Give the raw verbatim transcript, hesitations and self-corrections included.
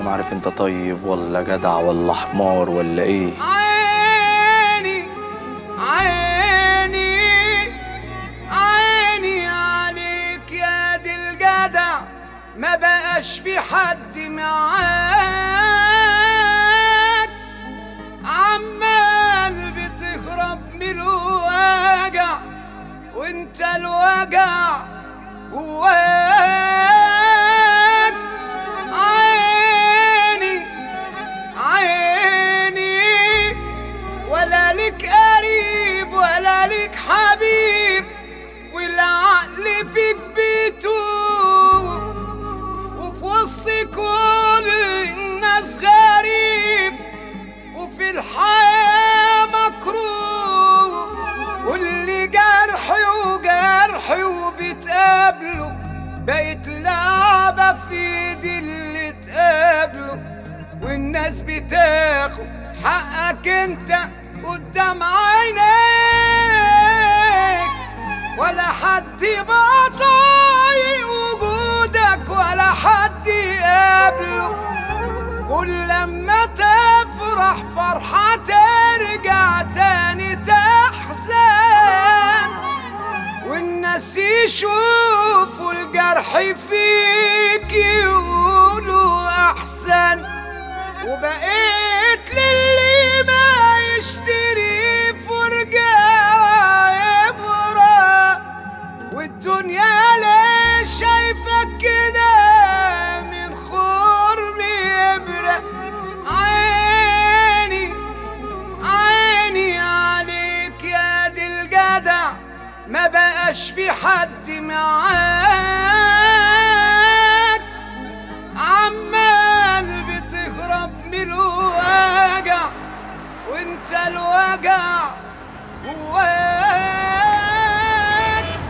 انا ما عارف انت طيب ولا جدع ولا حمار ولا ايه. عيني عيني عيني عليك يا دي الجدع، ما بقاش في حد معاك، عمال بتهرب من الوجع وانت الوجع جواك. عيني عيني ولا لك قريب ولا لك حبيب، والعقل فيك بيتوه، وفي وسط كل الناس غريب، وفي الحياة مكروه، واللي جرحي وجرحي وبتقابله بقت لعبة في ايدي اللي تقابله، والناس بتاخد حقك انت قدام عينيك، ولا حد يبقى طايق وجودك ولا حد يقابله. كل لما تفرح فرحة ترجع تاني تحزن، والناس يشوفوا الجرح فيك يقولوا أحسن، وبقيت للي ما يشتري فرجة عبرة، والدنيا ليه شايفك كده من خرم إبرة. عيني عيني عليك يا دي الجدع، ما بقاش في حد معاك، عمال بتهرب من الوجع وانت الوجع